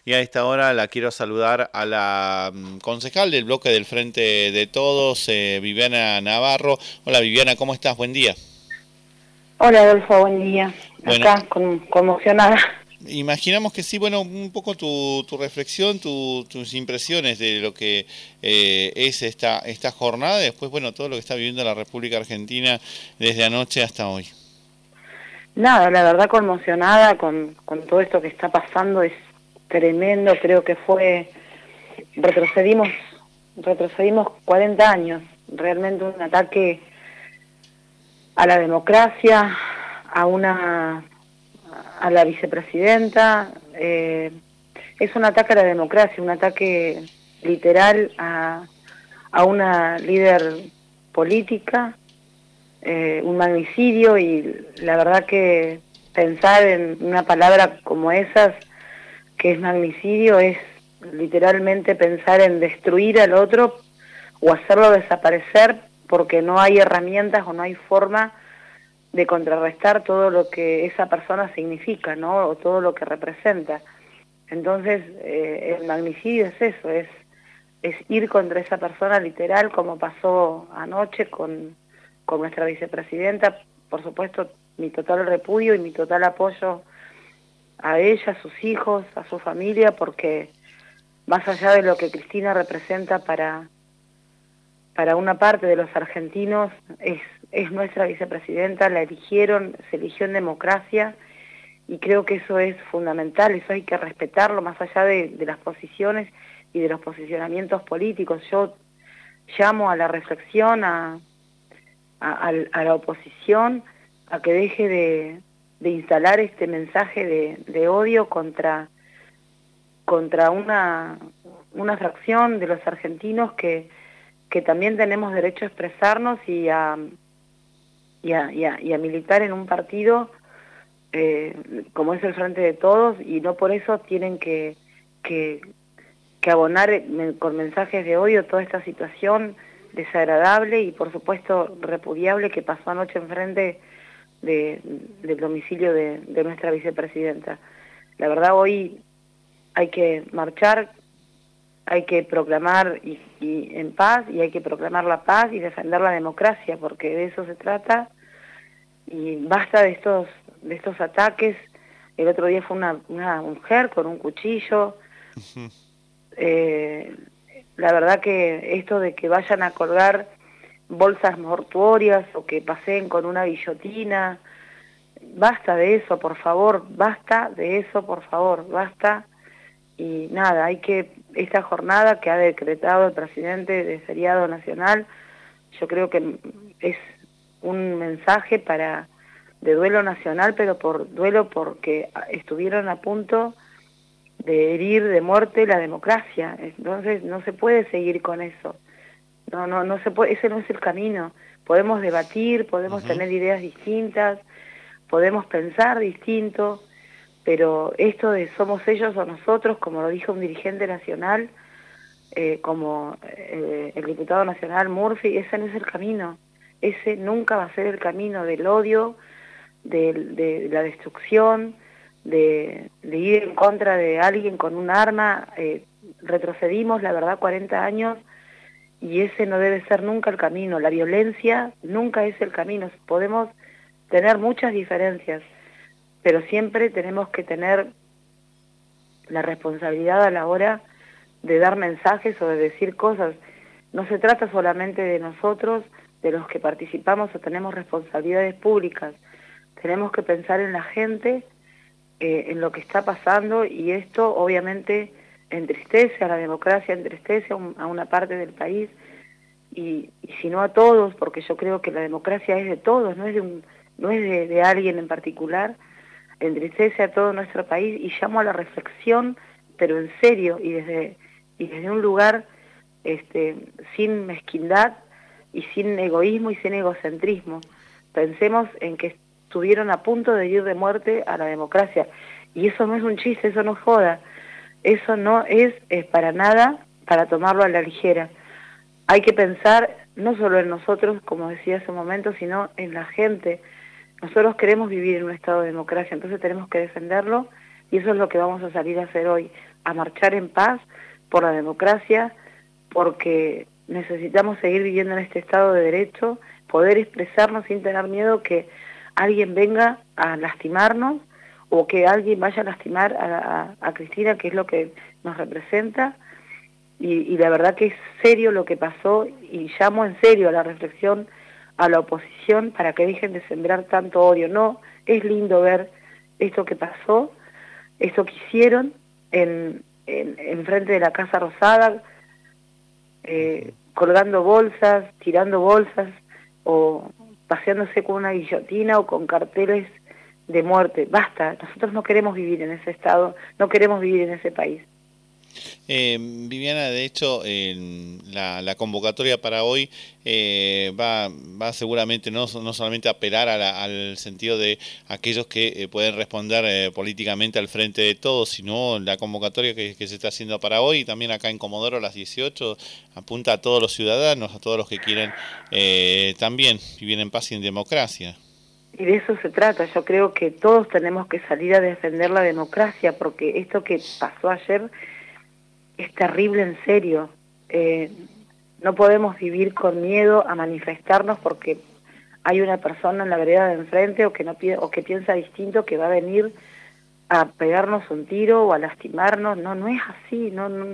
Y a esta hora la quiero saludar a la concejal del bloque del Frente de Todos, Viviana Navarro. Hola Viviana, ¿cómo estás? Buen día. Hola Adolfo, buen día. Bueno, Acá conmocionada. imaginamos que sí, bueno, un poco tu reflexión, tus impresiones de lo que es esta jornada y después, bueno, todo lo que está viviendo la República Argentina desde anoche hasta hoy. Nada, la verdad conmocionada con todo esto que está pasando, es tremendo, creo que retrocedimos, retrocedimos 40 años, realmente un ataque a la democracia, a a la vicepresidenta, es un ataque a la democracia, un ataque literal a una líder política, un magnicidio, y la verdad que pensar en una palabra como esas, que es magnicidio, es literalmente pensar en destruir al otro o hacerlo desaparecer porque no hay herramientas o no hay forma de contrarrestar todo lo que esa persona significa, ¿no? O todo lo que representa. Entonces, el magnicidio es eso, es ir contra esa persona literal, como pasó anoche con nuestra vicepresidenta. Por supuesto, mi total repudio y mi total apoyo a ella, a sus hijos, a su familia, porque más allá de lo que Cristina representa para una parte de los argentinos, es nuestra vicepresidenta, la eligieron, se eligió en democracia, y creo que eso es fundamental, eso hay que respetarlo más allá de las posiciones y de los posicionamientos políticos. Yo llamo a la reflexión, a la oposición, a que deje de instalar este mensaje de odio contra una fracción de los argentinos que también tenemos derecho a expresarnos y a militar en un partido como es el Frente de Todos, y no por eso tienen que, que abonar con mensajes de odio toda esta situación desagradable y por supuesto repudiable que pasó anoche enfrente del domicilio de nuestra vicepresidenta. La verdad, hoy hay que marchar, hay que proclamar y en paz, y hay que proclamar la paz y defender la democracia, porque de eso se trata, y basta de estos ataques. El otro día fue una mujer con un cuchillo. Eh, la verdad que esto de que vayan a colgar bolsas mortuorias o que paseen con una guillotina, basta de eso, por favor, basta de eso, por favor, basta. Y nada, esta jornada que ha decretado el presidente de feriado nacional, yo creo que es un mensaje de duelo nacional, pero por duelo porque estuvieron a punto de herir de muerte la democracia. Entonces no se puede seguir con eso. No se puede, ese no es el camino. Podemos debatir, podemos Ujú. tener ideas distintas, podemos pensar distinto, pero esto de somos ellos o nosotros, como lo dijo un dirigente nacional, como el diputado nacional Murphy, ese no es el camino. Ese nunca va a ser el camino del odio, de la destrucción, de ir en contra de alguien con un arma. Retrocedimos, la verdad, 40 años, y ese no debe ser nunca el camino. La violencia nunca es el camino. Podemos tener muchas diferencias, pero siempre tenemos que tener la responsabilidad a la hora de dar mensajes o de decir cosas. No se trata solamente de nosotros, de los que participamos o tenemos responsabilidades públicas. Tenemos que pensar en la gente, en lo que está pasando, y esto obviamente entristece a la democracia, entristece a una parte del país, y si no a todos, porque yo creo que la democracia es de todos, no es de alguien en particular. Entristece a todo nuestro país, y llamo a la reflexión, pero en serio, y desde un lugar sin mezquindad y sin egoísmo y sin egocentrismo. Pensemos en que estuvieron a punto de ir de muerte a la democracia, y eso no es un chiste, eso no es joda, eso no es para nada para tomarlo a la ligera. Hay que pensar no solo en nosotros, como decía hace un momento, sino en la gente. Nosotros queremos vivir en un estado de democracia, entonces tenemos que defenderlo, y eso es lo que vamos a salir a hacer hoy. a marchar en paz por la democracia, porque necesitamos seguir viviendo en este Estado de Derecho, poder expresarnos sin tener miedo que alguien venga a lastimarnos o que alguien vaya a lastimar a Cristina, que es lo que nos representa. Y la verdad que es serio lo que pasó, y llamo en serio a la reflexión a la oposición para que dejen de sembrar tanto odio. No, es lindo ver esto que pasó, esto que hicieron en frente de la Casa Rosada, colgando bolsas, tirando bolsas, o paseándose con una guillotina o con carteles de muerte. Basta, nosotros no queremos vivir en ese estado, no queremos vivir en ese país. Viviana, de hecho, la convocatoria para hoy va seguramente no solamente a apelar al sentido de aquellos que pueden responder políticamente al frente de todos, sino la convocatoria que se está haciendo para hoy, y también acá en Comodoro a las 18, apunta a todos los ciudadanos, a todos los que quieren también vivir en paz y en democracia. Y de eso se trata. Yo creo que todos tenemos que salir a defender la democracia, porque esto que pasó ayer es terrible, en serio. No podemos vivir con miedo a manifestarnos porque hay una persona en la vereda de enfrente o que piensa distinto, que va a venir a pegarnos un tiro o a lastimarnos. No es así,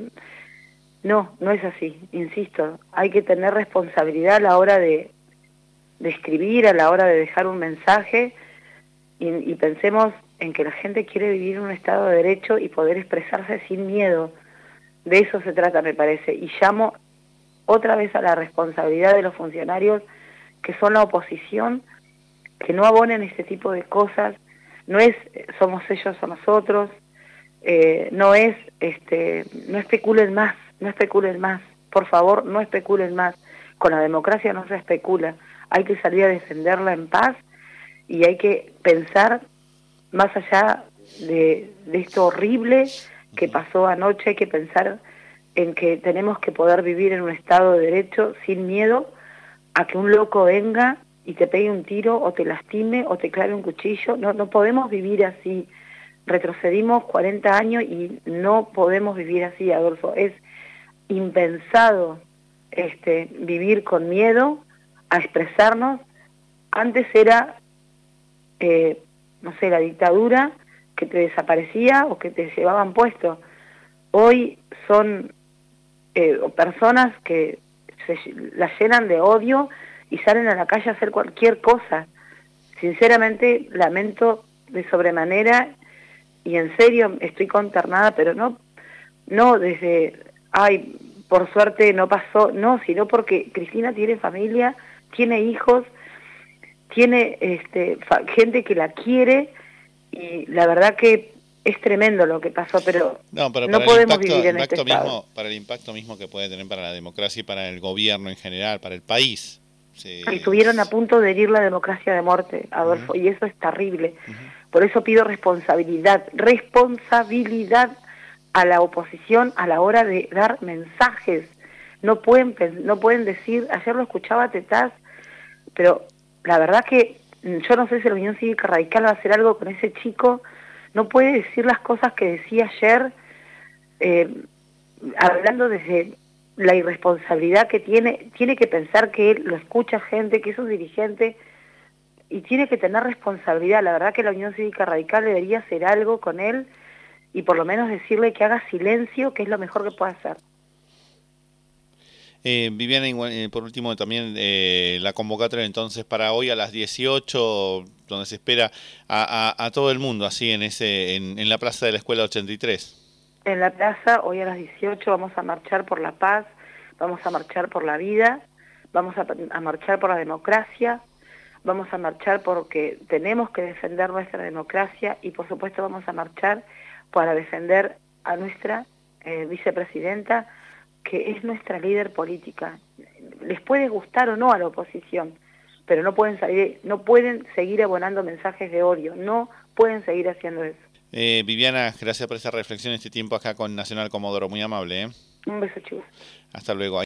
no es así, insisto. Hay que tener responsabilidad a la hora de escribir, a la hora de dejar un mensaje, y pensemos en que la gente quiere vivir en un estado de derecho y poder expresarse sin miedo. De eso se trata, me parece, y llamo otra vez a la responsabilidad de los funcionarios que son la oposición, que no abonen este tipo de cosas. No es somos ellos o nosotros, no especulen más, por favor, no especulen más. Con la democracia no se especula, hay que salir a defenderla en paz, y hay que pensar más allá de esto horrible que pasó anoche. Hay que pensar en que tenemos que poder vivir en un estado de derecho sin miedo a que un loco venga y te pegue un tiro o te lastime o te clave un cuchillo. No podemos vivir así. Retrocedimos 40 años y no podemos vivir así, Adolfo. Es impensado vivir con miedo a expresarnos. Antes era, no sé, la dictadura, que te desaparecía o que te llevaban puesto. Hoy son personas que las llenan de odio y salen a la calle a hacer cualquier cosa. Sinceramente lamento de sobremanera, y en serio estoy consternada, pero no desde, ay, por suerte no pasó, no, sino porque Cristina tiene familia, tiene hijos, tiene gente que la quiere, y la verdad que es tremendo lo que pasó, pero no podemos vivir en este estado. Para el impacto mismo que puede tener para la democracia y para el gobierno en general, para el país. Y estuvieron a punto de herir la democracia de muerte, Adolfo, y eso es terrible. Por eso pido responsabilidad a la oposición a la hora de dar mensajes. No pueden decir, ayer lo escuchaba a Tetaz, pero la verdad que yo no sé si la Unión Cívica Radical va a hacer algo con ese chico. No puede decir las cosas que decía ayer, hablando desde la irresponsabilidad que tiene que pensar que él lo escucha gente, que es un dirigente, y tiene que tener responsabilidad. La verdad que la Unión Cívica Radical debería hacer algo con él, y por lo menos decirle que haga silencio, que es lo mejor que puede hacer. Viviana, por último también la convocatoria entonces para hoy a las 18, donde se espera a todo el mundo, así en la plaza de la Escuela 83. En la plaza, hoy a las 18, vamos a marchar por la paz, vamos a marchar por la vida, vamos a marchar por la democracia, vamos a marchar porque tenemos que defender nuestra democracia, y por supuesto vamos a marchar para defender a nuestra vicepresidenta, que es nuestra líder política. Les puede gustar o no a la oposición, pero no pueden seguir abonando mensajes de odio, no pueden seguir haciendo eso. Viviana, gracias por esta reflexión, este tiempo acá con Nacional Comodoro, muy amable. Un beso, chicos. Hasta luego.